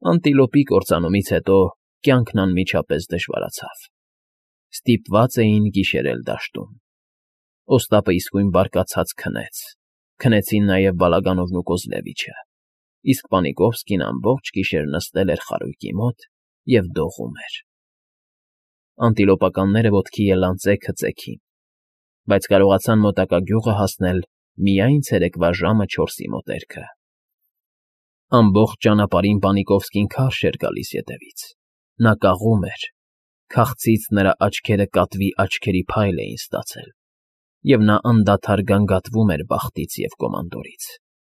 Անտիլոպի կործանումից հետո կյանքն անմիջապես դժվարացավ. ստիպված էին գիշերել դաշտում։ Օստապը իսկույն բարկացած քնեցին նաև Բալագանովն ու Կոզլևիչը, իսկ Պանիկովսկին ամբողջ գիշեր նստել էր խարույկի մոտ և դողում էր։ Անտիլոպականները ոտքի ելան ձեգը, բայց կարողացան մոտակա գյուղը հասնել միայն ցերեկվա ժամը 4-ի մոտերքը։ Ամբողջ ճանապարհին Պանիկովսկին քարշ էր գալիս ետևից։ Նա կաղում էր, քաղցից նրա աչքերը կատվի աչքերի փայլ էին ստացել, և նա անդադար գանգատվում էր բախտից և կոմանդորից։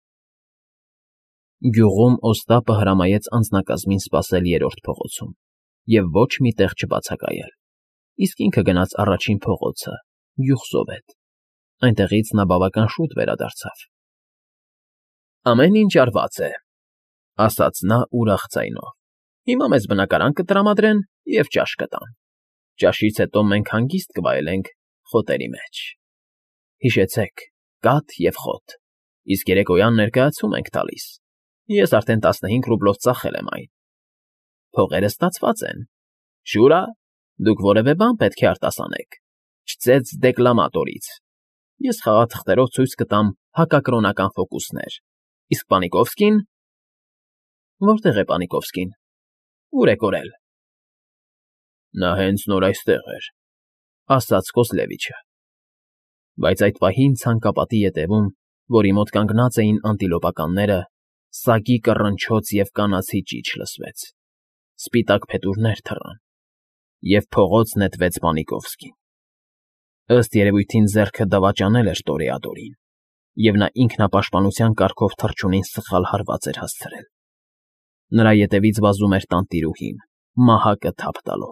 Գյուղում Օստապը հրամայեց անձնակազմին սպասել երրորդ փողոցում և ոչ մի տեղ չբացակայել, իսկ ինքը գնաց առաջին փողոցը, գյուղսովետ։ Այնտեղից նա բավական շուտ վերադարձավ։ «Ամեն ինչ արված է,֊ ասաց նա ուրախ ձայնով։֊ Հիմա մեզ բնակարան կտրամադրեն և ճաշ կտան։ Ճաշից հետո մենք հանգիստ կվայելենք խոտերի մեջ։ Հիշեցեք, կաթ և խոտ, իսկ երեկոյան ներկայացում ենք տալիս։ Ես արդեն 15 ռուբլով ծախել եմ այն։ Փողերը ստացված են։ Շուրա, դուք որևէ բան պետք է արտասանեք, չծեծ դեկլամատորից։ Ես խաղաթղթերով ցույց կտամ հակակրոնական ֆոկուսներ, իսկ Պանիկովսկին… Որտե՞ղ է Պանիկովսկին, ուր է կորել։ Նա հենց նոր այստեղ էր,֊ ասաց Կոզլևիչը։ Բայց այդ պահին ցանկապատի ետևում, որի մոտ կանգնած էին անտիլոպականները, սագի կռնչոց և կանացի ճիչ լսվեց, սպիտակ փետուրներ թռան, և փողոց նետվեց Պանիկովսկին։ Ըստ երևույթին ձեռքը դավաճանել էր տորեադորին, և նա ինքնապաշտպանության կարգով թռչունին սխալ հարված էր հասցրել։ Նրա ետևից վազում էր տանտիրուհին, մահակը թափ տալով։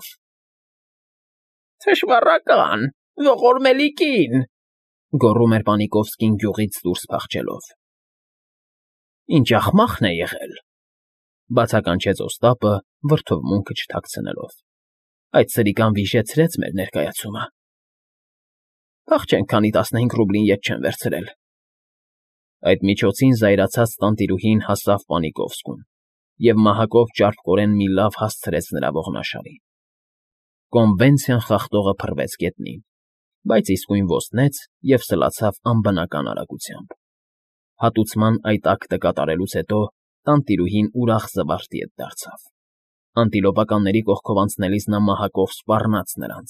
«Թշվառական, ողորմելի կին,֊ գոռում էր Պանիկովսկին գյուղից դուրս փախչելով։ Ինչ աղմախն է եղել,֊ բացականչեց Օստապը, վրդովմունքը չթաքցնելով։ Այդ սրիկան վիժեցրեց մեր ներկայացումը։ Փախչենք, քանի 15 ռուբլին ետ չեն վերցրել։ Այդ միջոցին զայրացած տանտիրուհին հասավ Պանիկովսկուն և մահակով ճարպկորեն մի լավ հասցրեց նրա ողնաշարին։ Կոնվենցիան խախտողը փռվեց գետնին, բայց իսկույն ոստնեց և սլացավ անբնական արագությամբ։ Հատուցման այդ ակտը կատարելուց հետո տանտիրուհին ուրախ զվարթ ետ դարձավ։ Անտիլոպականների կողքով անցնելիս նա մահակով սպառնաց նրանց։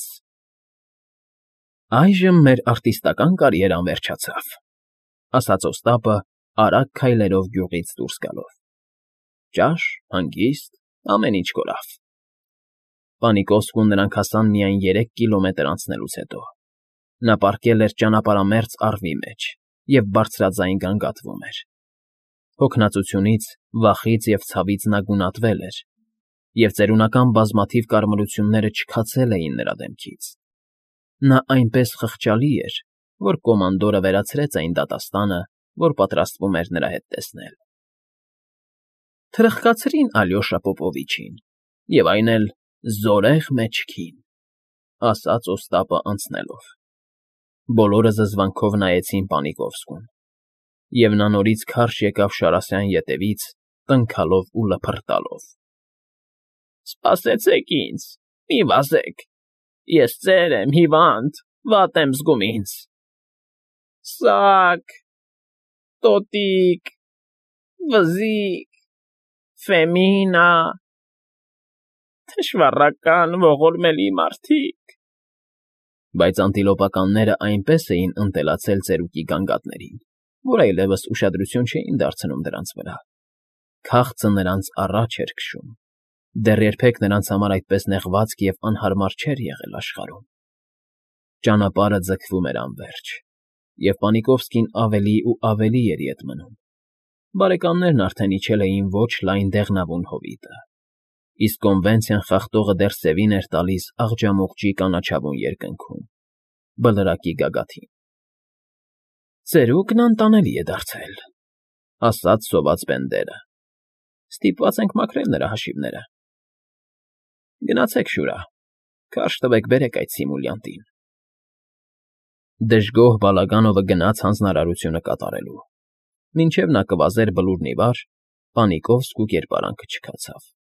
Այժմ մեր արտիստական կարիերան վերջացավ,֊ ասաց Օստապը, արագ քայլերով գյուղից դուրս գալով։ Ճաշ, հանգիստ, ամեն ինչ կորավ։ Պանիկովսկուն նրանք հասան միայն 3 կիլոմետր անցնելուց հետո։ Նա պառկել էր ճանապարհամերձ առվի մեջ և բարձրաձայն գանգատվում էր։ Հոգնածությունից, վախից և ցավից նա գունատվել էր, և ծերունական բազմաթիվ կարմրությունները չքացել էին նրա դեմքից։ Նա այնպես խղճալի էր, որ կոմանդորը վերացրեց այն դատաստանը, որ պատրաստվում էր նրա հետ տեսնել։ Թրխկացրին Ալյոշա Պոպովիչին, և այն էլ զորեղ մեջքին,֊ ասաց Օստապը անցնելով։ Բոլորը զզվանքով նայեցին Պանիկովսկուն, և նա նորից քարշ եկավ Շարասյան ետևից, տնքալով ու լփռտալով։ Սպասեցեք ինձ, մի վազեք, ես ծեր եմ, հիվանդ, վատ եմ զգում ինձ։ Ս֊ս֊սակ, տոտիկ, վզիկ, Ֆեմինա… Թշվառական, ողորմելի մարդիկ… Բայց անտիլոպականները այնպես էին ընտելացել ծերուկի գանգատներին, որ այլևս ուշադրություն չէին դարձնում դրանց վրա։ Քաղցը նրանց առաջ էր քշում։ Դեռ երբեք նրանց համար այդպես նեղվածք և անհարմար չէր եղել աշխարհում։ Ճանապարհը ձգվում էր անվերջ, և Պանիկովսկին ավելի ու ավելի էր ետ մնում։ Բարեկամներն արդեն իջել էին ոչ լայն դեղնավուն հովիտը, իսկ կոնվենցիան խախտողը դեռ սևին էր տալիս աղջամուղջի կանաչավուն երկնքում, բլրակի գագաթին։ Ծերուկն անտանելի է դարձել,֊ ասաց սոված բենդերը։ Ստիպված ենք մաքրել նրա հաշիվները։ Գնացեք, Շուրա, քարշ տվեք, բերեք այդ սիմուլյանտին։ Դժգոհ Բալագանովը գնաց հանձնարարությունը կատարելու։ Մինչև նա կվազեր բլուրն ի վար, Պանիկովսկու կերպարանքը չքացավ։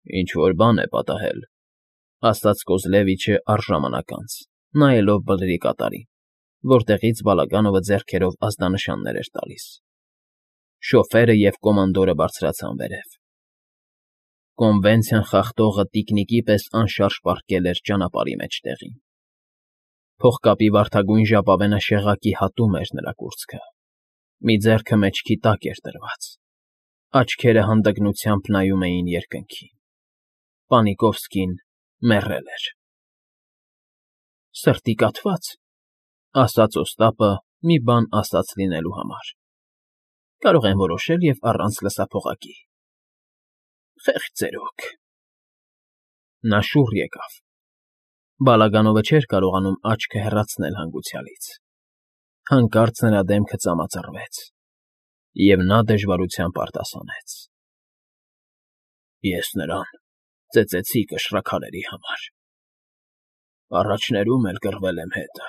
Ինչ-որ բան է պատահել, ասաց Կոզլևիչը առժամանակ անց, նայելով բլրի կատարին, որտեղից Բալագանովը ձեռքերով ազդանշաններ էր տալիս։ Շոֆերը և կոմանդորը բարձրացան վերև։ Կոնվենցիան խախտողը տիկնիկի պես անշարժ պառկել էր ճանապարհի մեջտեղին։ Փողկապի վարդագույն ժապավենը շեղակի հատում էր նրա կուրծքը, մի ձեռքը մեջքի տակ էր դրված, աչքերը հանդգնությամբ նայում էին երկնքին։ Պանիկովսկին մեռել էր։ Սրտի կաթված, ասաց Օստապը մի բան ասած լինելու համար։ Կարող եմ որոշել և առանց լսափողակի։ Խեղճ ծերուկ։ Նա շուռ եկավ։ Բալագանովը չէր կարողանում աչքը հեռացնել հանգուցյալից։ Հանկարծ նրա դեմքը ծամածռվեց, և նա դժվարությամբ արտասանեց. Ես նրան ծեծեցի կշռաքարերի համար, առաջներում էլ կռվել եմ հետը։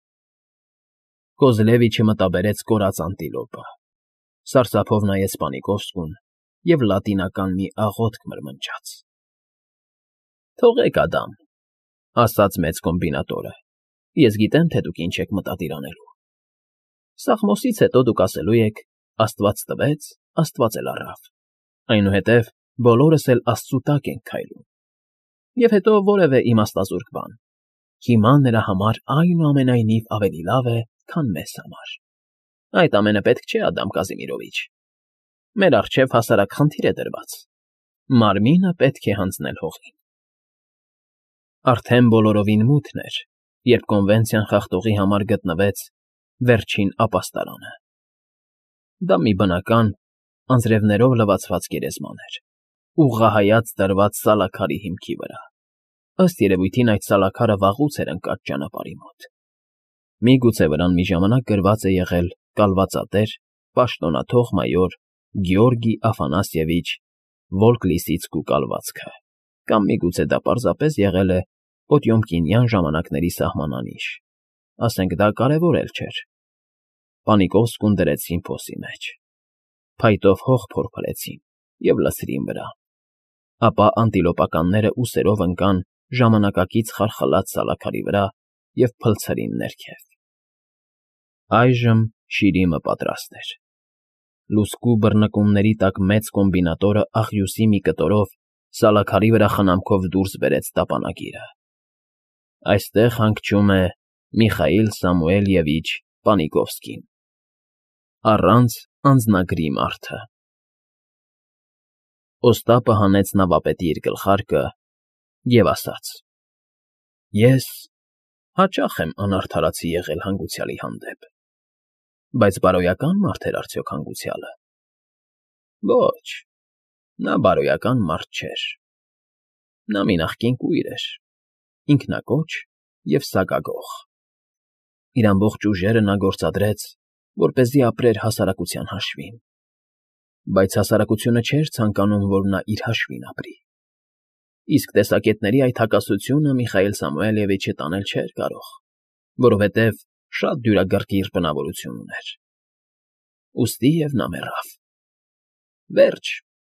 Կոզլևիչը մտաբերեց կորած անտիլոպը, սարսափով նայեց Պանիկովսկուն և լատինական մի աղոթք մրմնջաց։ Թողեք Ադամ, ասաց մեծ կոմբինատորը, ես գիտեմ, թե դուք ինչ եք մտադիր անելու։ Սաղմոսից հետո դուք ասելու եք. Աստված տվեց, Աստված էլ առավ, այնուհետև բոլորս էլ Աստծու տակ ենք քայլում։ Եվ հետո որևէ իմաստազուրկ բան։ Հիմա նրա համար այնուամենայնիվ ավելի լավ է, քան մեզ համար։ Այդ ամենը պետք չէ, Ադամ Կազիմիրովիչ։ Մեր առջև հասարակ խնդիր է դրված. մարմինը պետք է հանձնել հողին։ Արդեն բոլորովին մութն էր, երբ կոնվենցիան խախտողի համար գտնվեց վերջին ապաստարանը։ Դա մի բնական, անձրևներով լվացված գերեզման էր, ուղղահայաց դրված սալաքարի հիմքի վրա։ Ըստ երևույթին այդ սալաքարը վաղուց էր ընկած ճանապարհի մոտ։ Միգուցե վրան մի ժամանակ գրված է եղել կալվածատեր, պաշտոնաթող մայոր Գեորգի Աֆանասьևիչ Վոլկ֊Լիսիցկու կալվածքը, կամ միգուցե դա պարզապես եղել է պոտյոմկինյան ժամանակների սահմանանիշ, ասենք դա կարևոր էլ չէր։ Պանիկովսկուն դրեցին փոսի մեջ, փայտով հող փորփրեցին և լցրին վրա, ապա անտիլոպականները ուսերով ընկան ժամանակակից խարխլած սալաքարի վրա և փլցրին ներքև։ Այժմ շիրիմը պատրաստ էր։ Լուսկու բռնկումների տակ մեծ կոմբինատորը աղյուսի մի կտորով սալաքարի վրա խնամքով դուրս բերեց տապանագիրը։ Այստեղ հանգչում է Միխայիլ Սամուելևիչ Պանիկովսկին, առանց անձնագրի մարդը։ Օստապը հանեց նավապետի իր գլխարկը և ասաց. Ես հաճախ եմ անարդարացի եղել հանգուցյալի հանդեպ, բայց բարոյական մարդ էր արդյոք հանգուցյալը։ Ոչ, նա բարոյական մարդ չէր։ Նա մի նախկին կույր էր, ինքնակոչ և սագագող։ Իր ամբողջ ուժերը նա գործադրեց, որպեսզի ապրեր հասարակության հաշվին, բայց հասարակությունը չէր ցանկանում, որ նա իր հաշվին ապրի։ Իսկ տեսակետների այդ հակասությունը Միխայիլ Սամուելևիչը տանել չէր կարող, որովհետև շատ դյուրագրգիռ բնավորություն ուներ։ Ուստի և նա մեռավ։ Վերջ։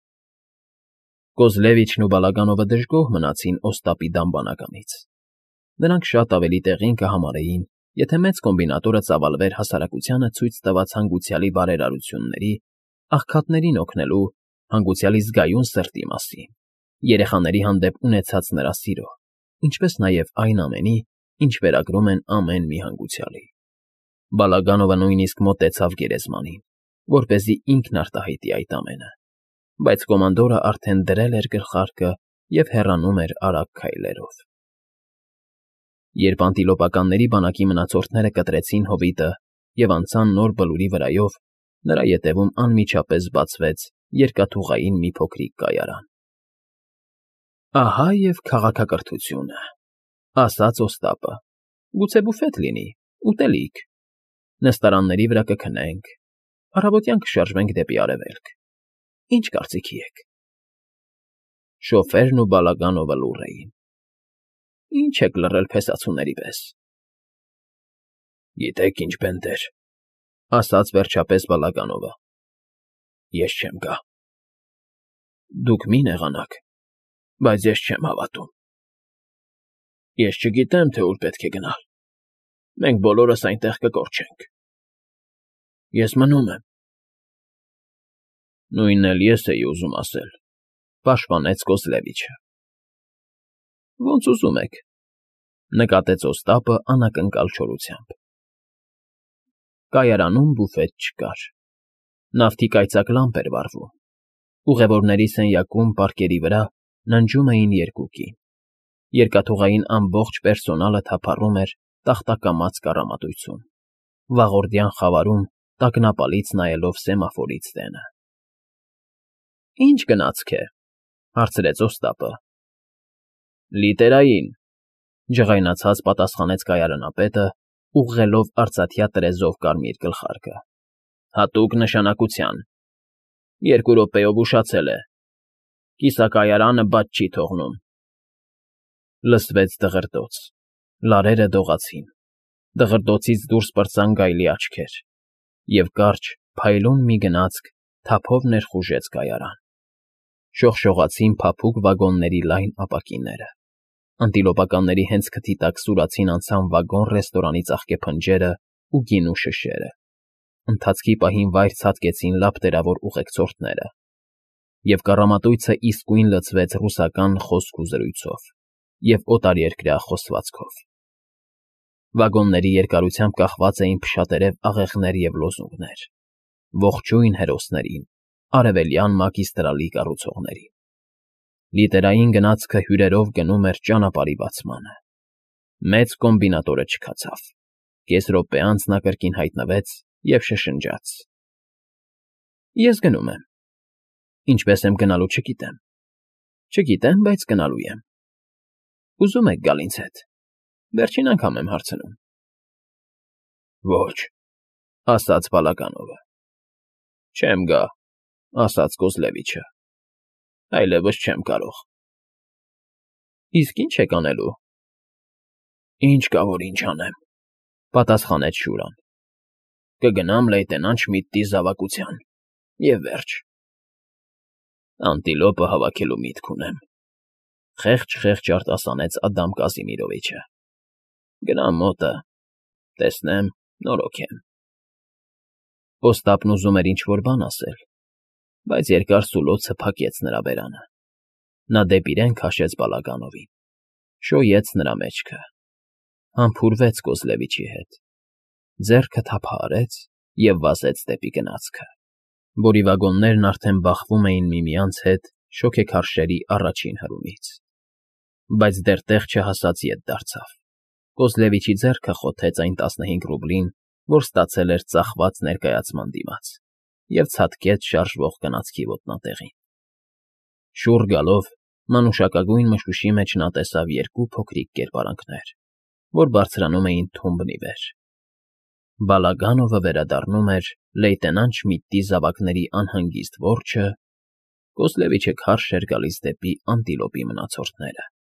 Կոզլևիչն ու Բալագանովը դժգոհ մնացին Օստապի դամբանականից։ Նրանք շատ ավելի տեղին կհամարեին, եթե մեծ կոմբինատորը ծավալվեր հասարակությանը ցույց տված հանգուցյալի բարերարությունների, աղքատներին օգնելու, հանգուցյալի զգայուն սրտի մասին, երեխաների հանդեպ ունեցած նրա սիրո, ինչպես նաև այն ամենի, ինչ վերագրում են ամեն մի հանգուցյալի։ Բալագանովը նույնիսկ մոտեցավ գերեզմանին, որպեսզի ինքն արտահայտի այդ ամենը, բայց կոմանդորը արդեն դրել էր գլխարկը և հեռանում էր արագ քայլերով։ Երբ անտիլոպականների բանակի մնացորդները կտրեցին հովիտը և անցան նոր բլուրի վրայով, նրա ետևում անմիջապես բացվեց երկաթուղային մի փոքրիկ կայարան։ Ահա և քաղաքակրթությունը, ասաց Օստապը, գուցե բուֆետ լինի, ուտելիք, նստարանների վրա կքնենք, առավոտյան կշարժվենք դեպի արևելք, ինչ կարծիքի եք։ Շոֆերն ու Բալագանովը լուռ էին։ Ինչ եք լռել փեսացուների պես։ Գիտեք ինչ, բենդեր, ասաց վերջապես Բալագանովը, ես չեմ գա։ Դուք մի նեղանաք, Բայց ես չեմ հավատում։ Ես չգիտեմ, թե ուր պետք է գնալ։ Մենք բոլորս այնտեղ կկորչենք։ Ես մնում եմ։ Նույնն էլ ես էի ուզում ասել, պաշտպանեց Կոզլևիչը։ Ոնց ուզում եք, նկատեց Օստապը անակնկալ չորությամբ։ Կայարանում բուֆետ չկար։ Նավթի կայծակ լամպ էր վառվում։ Ուղևորների սենյակում պարկերի վրա ննջում էին երկու կին։ Երկաթուղային ամբողջ պերսոնալը թափառում էր տախտակամած կառամատույցում, վաղորդյան խավարում տագնապալից նայելով սեմաֆորից տենը։ Ինչ գնացք է, հարցրեց Օստապը։ Լիտերային, ջղայնացած պատասխանեց կայարանապետը, ուղղելով արծաթյա տրեզով կարմիր գլխարկը։ Հատուկ նշանակության։ 2 րոպեով ուշացել է։ Կիսակայարանը բաց չի թողնում։ Լսվեց դղրդոց։ Լարերը դողացին։ Դղրդոցից դուրս պրծան գայլի աչքեր, և կարճ, փայլուն մի գնացք թափով ներխուժեց կայարան։ Շողշողացին փափուկ վագոնների լայն ապակիները։ Անտիլոպականների հենց քթի տակ սուրացին անցան վագոն֊ռեստորանի ծաղկեփնջերը ու գինու շշերը։ Ընթացքի պահին վայր ցատկեցին լապտերավոր ուղեկցորդները, և կառամատույցը իսկույն լցվեց ռուսական խոսք ու զրույցով և օտարերկրյա խոսվածքով։ Վագոնների երկարությամբ կախված էին փշատերև աղեղներ և լոզունգներ. «Ողջույն հերոսներին, արևելյան մագիստրալի կառուցողներին»։ Լիտերային գնացքը հյուրերով գնում էր ճանապարհի բացմանը։ Մեծ կոմբինատորը չքացավ։ Կես րոպե անց նա կրկին հայտնվեց և շշնջաց. Ես գնում եմ։ Ինչպես եմ գնալու, չգիտեմ։ Չգիտեմ, բայց գնալու եմ։ Ուզում եք գալ ինձ հետ։ Վերջին անգամ եմ հարցնում։ Ոչ, ասաց Բալագանովը։ Չեմ գա, ասաց Կոզլևիչը։ Այլևս չեմ կարող։ Իսկ ինչ եք անելու։ Ինչ կա, որ ինչ անեմ, պատասխանեց Շուրան։ Կգնամ լեյտենանտ Շմիդտի զավակության, և վերջ։ Անտիլոպը հավաքելու միտք ունեմ, խեղճ արտասանեց Ադամ Կազիմիրովիչը։ Գնամ մոտը, տեսնեմ, նորոգեմ։ Օստապն ուզում էր ինչ֊որ բան ասել, բայց երկար սուլոցը փակեց նրա բերանը։ Նա դեպի իրեն քաշեց Բալագանովին, շոյեց նրա մեջքը, համբուրվեց Կոզլևիչի հետ, ձեռքը թափահարեց և վազեց դեպի գնացքը, որի վագոններն արդեն բախվում էին միմյանց հետ շոգեքարշերի առաջին հրումից։ Բայց դեռ տեղ չհասած ետ դարձավ։ Կոզլևիչի ձեռքը խոթեց այն 15 ռուբլին, որ ստացել էր ծախված ներկայացման դիմաց, և ցատկեց շարժվող գնացքի ոտնատեղին։ Շուռ գալով, մանուշակագույն մշուշի մեջ նա տեսավ 2 փոքրիկ կերպարանքներ, որ բարձրանում էին թումբն ի վեր։ Բալագանովը վերադառնում էր լեյտենանտ Շմիդտի զավակների անհանգիստ որջը, Կոզլևիչը քարշ էր գալիս դեպի Անտիլոպի մնացորդները։